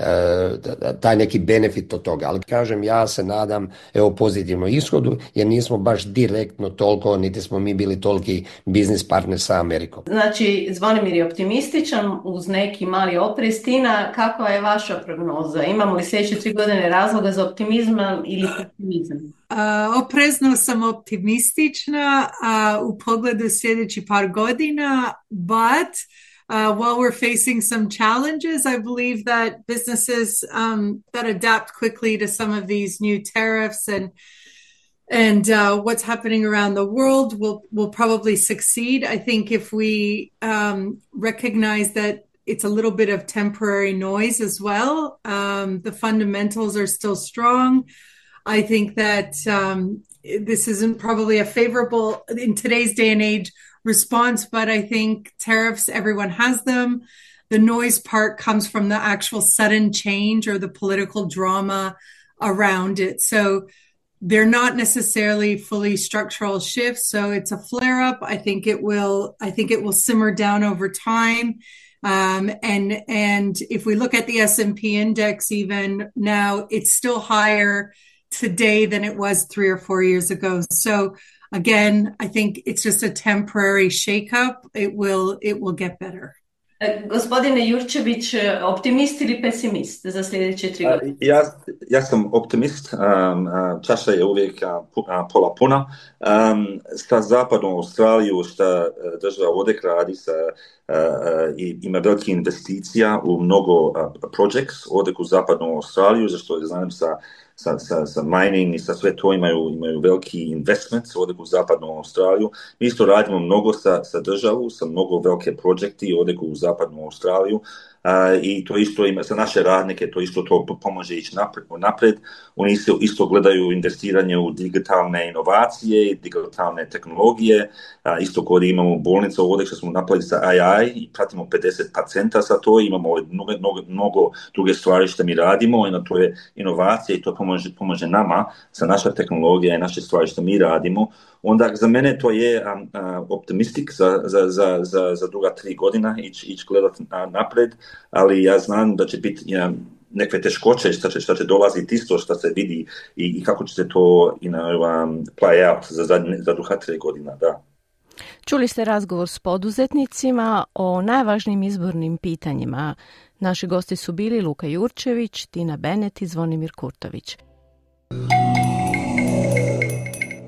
taj neki benefit od toga. Ali kažem, ja se nadam evo pozitivnom ishodu, jer nismo baš direktno toliko, niti smo mi bili toliki biznis partner sa Amerikom. Znači, Zvonimir je optimističan uz neki mali oprez. Tina, kakva je vaša prognoza? Imamo li sljedeće tri godine razloga za optimizam ili pesimizam? Uh, oprezno sam optimistična uh, u pogledu sljedeći par godina, but uh, while we're facing some challenges, I believe that businesses um, that adapt quickly to some of these new tariffs and and uh, what's happening around the world will will probably succeed. I think if we um, recognize that it's a little bit of temporary noise as well, um, the fundamentals are still strong. I think that um, this isn't probably a favorable, in today's day and age, response, but I think tariffs, everyone has them. The noise part comes from the actual sudden change or the political drama around it. So they're not necessarily fully structural shifts. So it's a flare up. I think it will, I think it will simmer down over time. Um, and, and if we look at the S and P index, even now, it's still higher today than it was three or four years ago. So again, I think it's just a temporary shakeup. It will, it will get better. Gospodine Jurčević, optimist ili pesimist za sljedeće tri godine? Ja, ja sam optimist, um, čaša je uvijek pola puna. Um, sa zapadnom Australijom, šta država ovdje radi, sa, uh, i, ima velike investicija u mnogo uh, projects ovdje u zapadnom Australiju, zašto znam sa Sa, sa, sa mining i sa sve to imaju, imaju veliki investments ovdje u zapadnom Australiju. Mi isto radimo mnogo sa, sa državu, sa mnogo velike projekti ovdje u zapadnom Australiju. Uh, i to isto ima, za naše radnike to isto to pomože ići napred, napred. Oni se isto gledaju investiranje u digitalne inovacije, digitalne tehnologije, uh, isto kod imamo bolnice ovdje što smo napravili sa A I i pratimo pedeset pacijenta sa to, imamo mnogo, mnogo, mnogo druge stvari što mi radimo i na to je inovacija i to pomože, pomože nama sa naša tehnologija i naše stvari što mi radimo. Onda za mene to je um, uh, optimistik za, za, za, za, za druga tri godina ići ić gledati napred, ali ja znam da će biti ja, neke teškoće što će, što će dolaziti isto što se vidi i, i kako će se to you know, um, play out za, za, za druga tri godina, da. Čuli ste razgovor s poduzetnicima o najvažnijim izbornim pitanjima. Naši gosti su bili Luka Jurčević, Tina Bennett i Zvonimir Kurtović.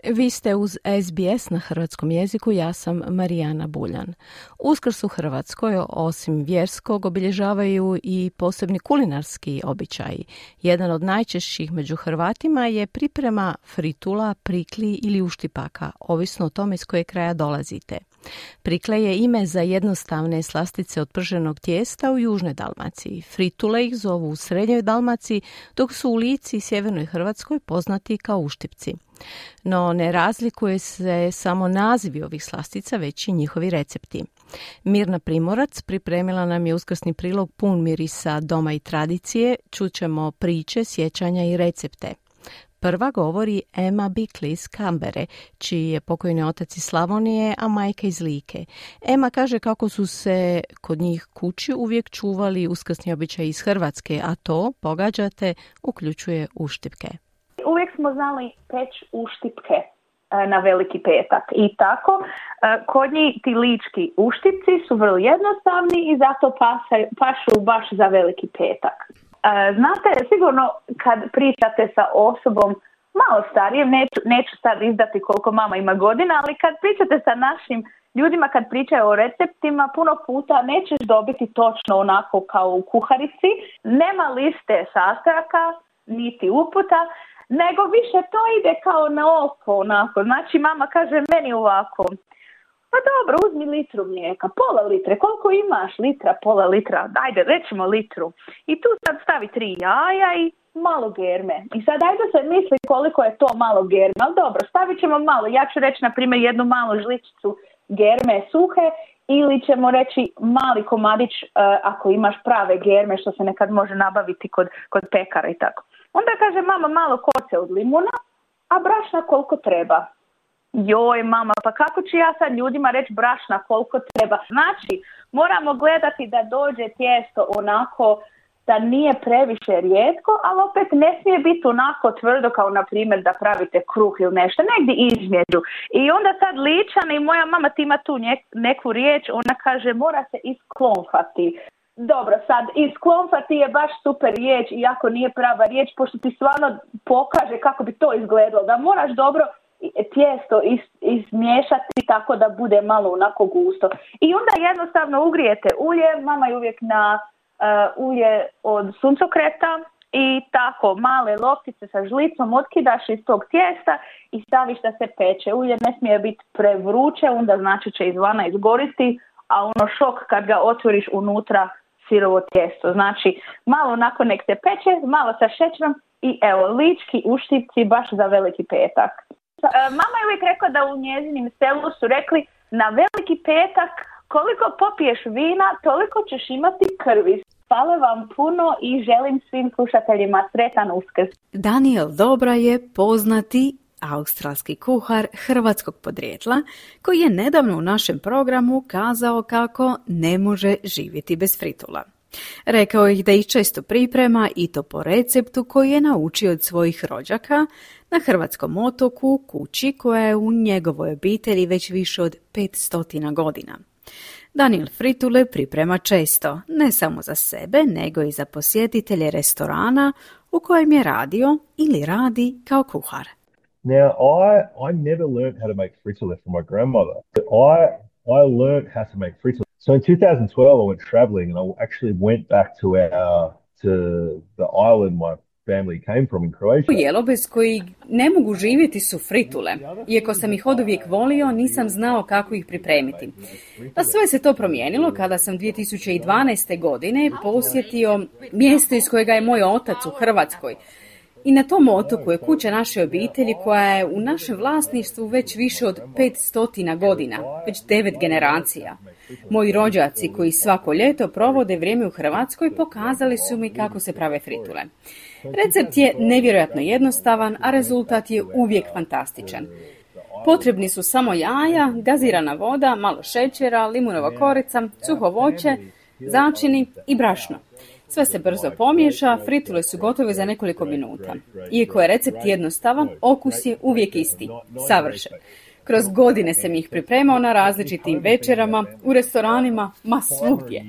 Vi ste uz S B S na hrvatskom jeziku, ja sam Marijana Buljan. Uskrs u Hrvatskoj, osim vjerskog, obilježavaju i posebni kulinarski običaji. Jedan od najčešćih među Hrvatima je priprema fritula, prikli ili uštipaka, ovisno o tome iz koje kraja dolazite. Prikle je ime za jednostavne slastice od prženog tijesta u južnoj Dalmaciji. Fritule ih zovu u srednjoj Dalmaciji, dok su u Lici i sjevernoj Hrvatskoj poznati kao uštipci. No ne razlikuje se samo nazivi ovih slastica, već i njihovi recepti. Mirna Primorac pripremila nam je uskrsni prilog pun mirisa doma i tradicije. Čućemo priče, sjećanja i recepte. Prva govori Emma Bickley iz Kambere, čiji je pokojni otac iz Slavonije, a majka iz Like. Emma kaže kako su se kod njih kući uvijek čuvali uskrsni običaji iz Hrvatske, a to, pogađate, uključuje uštipke. Uvijek smo znali peći uštipke na Veliki petak i tako. Kod njih ti lički uštipci su vrlo jednostavni i zato pasaju, pašu baš za Veliki petak. Znate, sigurno kad pričate sa osobom malo starijem, neću, neću sad izdati koliko mama ima godina, ali kad pričate sa našim ljudima, kad pričaju o receptima, puno puta nećeš dobiti točno onako kao u kuharici. Nema liste sastojaka, niti uputa, nego više to ide kao na oko, onako. Znači, mama kaže meni ovako, pa dobro, uzmi litru mlijeka, pola litre, koliko imaš? Litra, pola litra, ajde, rećemo litru. I tu sad stavi tri jaja i malo germe. I sad ajde se misli koliko je to malo germe, ali dobro, stavit ćemo malo. Ja ću reći, na primjer, jednu malu žličicu germe suhe ili ćemo reći mali komadić uh, ako imaš prave germe, što se nekad može nabaviti kod, kod pekara i tako. Onda kaže mama malo koce od limuna, a brašna koliko treba. Joj, mama, pa kako ću ja sad ljudima reći brašna koliko treba? Znači, moramo gledati da dođe tijesto onako da nije previše rijetko, ali opet ne smije biti onako tvrdo kao, na primjer, da pravite kruh ili nešto, negdje između. I onda sad Ličana i moja mama ti ima tu neku riječ, ona kaže mora se isklonfati. Dobro, sad isklonfati je baš super riječ, iako nije prava riječ, pošto ti stvarno pokaže kako bi to izgledalo, da moraš dobro tijesto iz, izmiješati tako da bude malo onako gusto. I onda jednostavno ugrijete ulje, mama je uvijek na uh, ulje od suncokreta i tako male loptice sa žlicom otkidaš iz tog tijesta i staviš da se peče. Ulje ne smije biti prevruće, onda znači će izvana izgoriti, a ono šok kad ga otvoriš unutra sirovo tijesto. Znači malo onako nek se peče, malo sa šećerom i evo lički uštipci baš za Veliki petak. Mama je uvijek rekla da u njezinim selu su rekli na Veliki petak koliko popiješ vina, toliko ćeš imati krvi. Hvala vam puno i želim svim slušateljima sretan Uskrs. Daniel Dobra je poznati australski kuhar hrvatskog podrijetla koji je nedavno u našem programu kazao kako ne može živjeti bez fritula. Rekao ih da ih često priprema i to po receptu koji je naučio od svojih rođaka na hrvatskom otoku, kući koja je u njegovoj obitelji već više od petsto godina. Daniel fritule priprema često, ne samo za sebe, nego i za posjetitelje restorana u kojem je radio ili radi kao kuhar. Now, I, I never learned how to make fritule from my grandmother. I, I learned how to make fritule. So in two thousand twelve, I went traveling and I actually went back to our, to the island my family came from in Croatia. Jelo bez koji ne mogu živjeti su fritule. Iako sam ih oduvijek volio, nisam znao kako ih pripremiti. Pa sve se to promijenilo kada sam dvije tisuće dvanaeste. godine posjetio mjesto iz kojega je moj otac u Hrvatskoj. I na tom otoku je kuća naše obitelji koja je u našem vlasništvu već više od petsto godina, već devet generacija. Moji rođaci koji svako ljeto provode vrijeme u Hrvatskoj pokazali su mi kako se prave fritule. Recept je nevjerojatno jednostavan, a rezultat je uvijek fantastičan. Potrebni su samo jaja, gazirana voda, malo šećera, limunova korica, suho voće, začini i brašno. Sve se brzo pomiješa, fritule su gotove za nekoliko minuta. Iako je recept jednostavan, okus je uvijek isti, savršen. Kroz godine sam ih pripremao na različitim večerama, u restoranima, ma svugdje.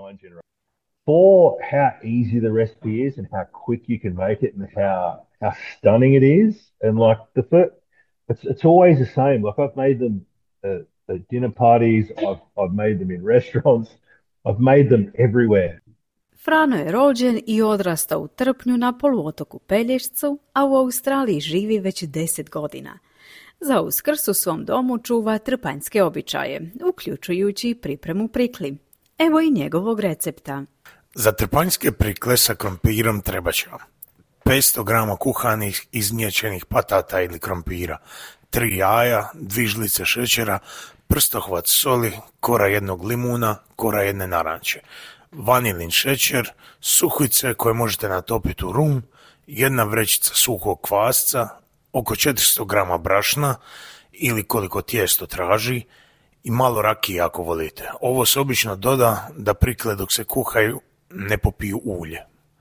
For how easy the recipe is and how quick you can make it and how, how stunning it is, and like the first, It's it's always the same. Like I've made them uh, at dinner parties. I've I've made them in restaurants. I've made them everywhere. Frano je rođen i odrastao u Trpnju na poluotoku Pelješcu, a u Australiji živi već deset godina. Za Uskrs u svom domu čuva trpanjske običaje, uključujući pripremu prikli. Evo i njegovog recepta. Za trpanjske prikle sa krompirom treba će vam petsto grama kuhanih izmječenih patata ili krompira, tri jaja, dvije žlice šećera, prstohvat soli, kora jednog limuna, kora jedne naranče, vanilin šećer, suhice koje možete natopiti u rum, jedna vrećica suhog kvasca, oko četiristo grama brašna ili koliko tijesto traži i malo rakije ako volite. Ovo se obično doda da prikle dok se kuhaju ne popiju ulje.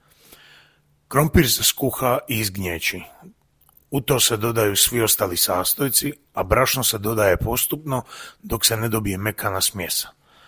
Krompir se skuha i izgnječi. U to se dodaju svi ostali sastojci, a brašno se dodaje postupno dok se ne dobije mekana smjesa.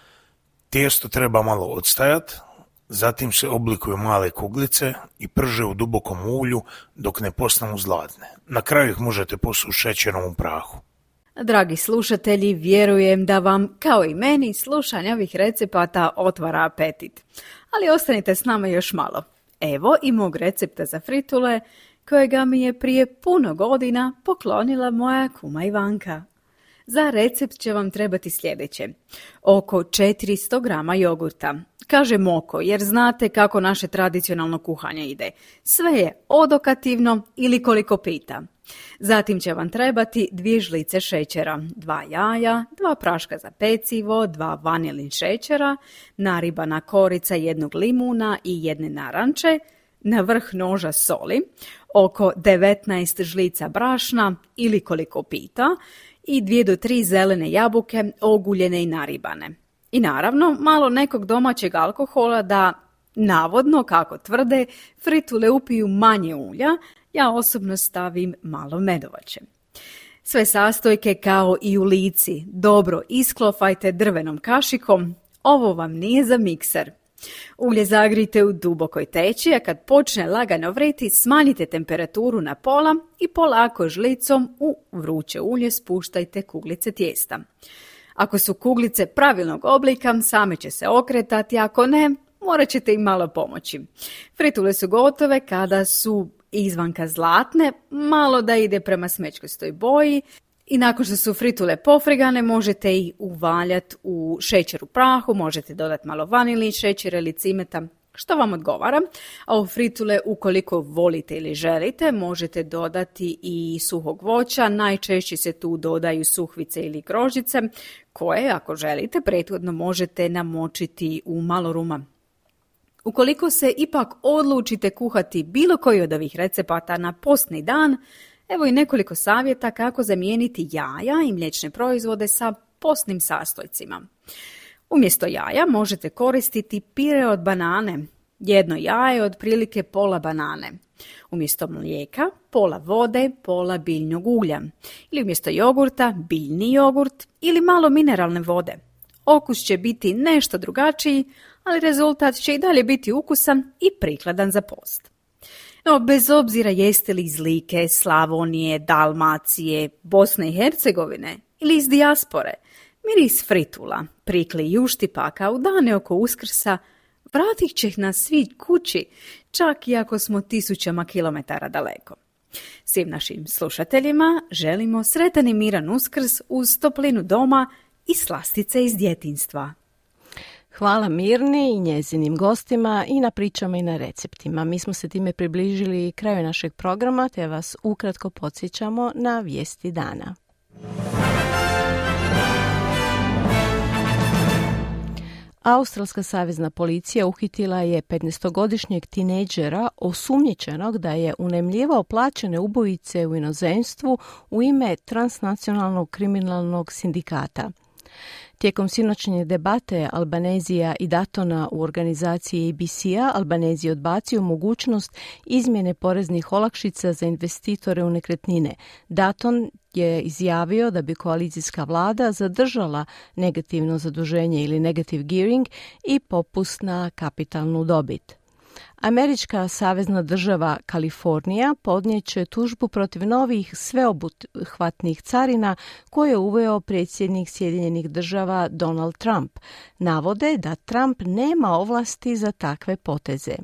Tijesto treba malo odstajati, zatim se oblikuju male kuglice i prže u dubokom ulju dok ne postanu zlatne. Na kraju ih možete posuti šećerom u prahu. Dragi slušatelji, vjerujem da vam, kao i meni, slušanje ovih recepata otvara apetit. Ali ostanite s nama još malo. Evo i mog recepta za fritule, kojega mi je prije puno godina poklonila moja kuma Ivanka. Za recept će vam trebati sljedeće. Oko četiristo grama jogurta. Kažem oko, jer znate kako naše tradicionalno kuhanje ide. Sve je odokativno ili koliko pita. Zatim će vam trebati dvije žlice šećera, dva jaja, dva praška za pecivo, dva vanilin šećera, naribana korica jednog limuna i jedne naranče, na vrh noža soli, oko devetnaest žlica brašna ili koliko pita i dvije do tri zelene jabuke oguljene i naribane. I naravno malo nekog domaćeg alkohola da, navodno kako tvrde, fritule upiju manje ulja. Ja osobno stavim malo medovače. Sve sastojke kao i u lici dobro isklofajte drvenom kašikom. Ovo vam nije za mikser. Ulje zagrijte u dubokoj teći, a kad počne lagano vriti, smanjite temperaturu na pola i polako žlicom u vruće ulje spuštajte kuglice tijesta. Ako su kuglice pravilnog oblika, same će se okretati, ako ne, morat ćete im malo pomoći. Fritule su gotove kada su izvanka zlatne, malo da ide prema smećkastoj boji i nakon što su fritule pofrigane možete ih uvaljati u šećer u prahu, možete dodati malo vanilin šećera ili cimeta, što vam odgovara. A u fritule, ukoliko volite ili želite, možete dodati i suhog voća, najčešće se tu dodaju suhvice ili grožđice, koje, ako želite, prethodno možete namočiti u malo ruma. Ukoliko se ipak odlučite kuhati bilo koji od ovih recepata na postni dan, evo i nekoliko savjeta kako zamijeniti jaja i mliječne proizvode sa postnim sastojcima. Umjesto jaja možete koristiti pire od banane, jedno jaje otprilike pola banane. Umjesto mlijeka, pola vode, pola biljnog ulja. Ili umjesto jogurta, biljni jogurt ili malo mineralne vode. Okus će biti nešto drugačiji, ali rezultat će i dalje biti ukusan i prikladan za post. No, bez obzira jeste li iz Like, Slavonije, Dalmacije, Bosne i Hercegovine ili iz dijaspore, miris fritula, prikli i uštipaka u dane oko Uskrsa vratit će nas svi kući, čak i ako smo tisućama kilometara daleko. Svim našim slušateljima želimo sretan i miran Uskrs uz toplinu doma i slastice iz djetinjstva. Hvala Mirni i njezinim gostima i na pričama i na receptima. Mi smo se time približili kraju našeg programa, te vas ukratko podsjećamo na vijesti dana. Australska savezna policija uhitila je petnaestogodišnjeg tinejdžera osumnjičenog da je unemljivao plaćene ubojice u inozemstvu u ime transnacionalnog kriminalnog sindikata. Tijekom sinoćnje debate Albanezija i Datona u organizaciji A B C-a, Albanezija odbacio mogućnost izmjene poreznih olakšica za investitore u nekretnine. Daton je izjavio da bi koalicijska vlada zadržala negativno zaduženje ili negative gearing i popust na kapitalnu dobit. Američka savezna država Kalifornija podnijeće tužbu protiv novih sveobuhvatnih carina koje je uveo predsjednik Sjedinjenih država Donald Trump. Navode da Trump nema ovlasti za takve poteze.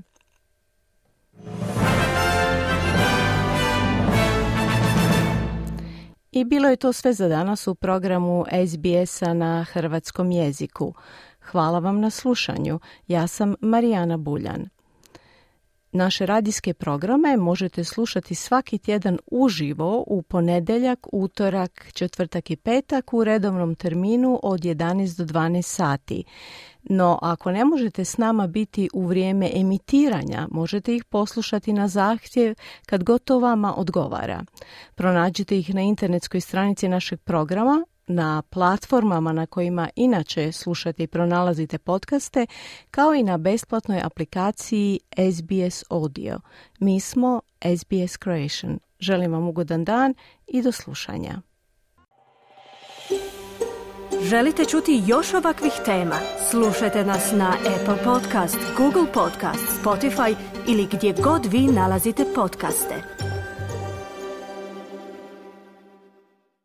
I bilo je to sve za danas u programu S B S-a na hrvatskom jeziku. Hvala vam na slušanju. Ja sam Marijana Buljan. Naše radijske programe možete slušati svaki tjedan uživo u ponedjeljak, utorak, četvrtak i petak u redovnom terminu od jedanaest do dvanaest sati. No, ako ne možete s nama biti u vrijeme emitiranja, možete ih poslušati na zahtjev kad god to vama odgovara. Pronađite ih na internetskoj stranici našeg programa, na platformama na kojima inače slušate i pronalazite podcaste, kao i na besplatnoj aplikaciji S B S Audio. Mi smo S B S Creation. Želim vam ugodan dan i do slušanja. Želite čuti još ovakvih tema? Slušajte nas na Apple Podcast, Google Podcast, Spotify ili gdje god vi nalazite podcaste.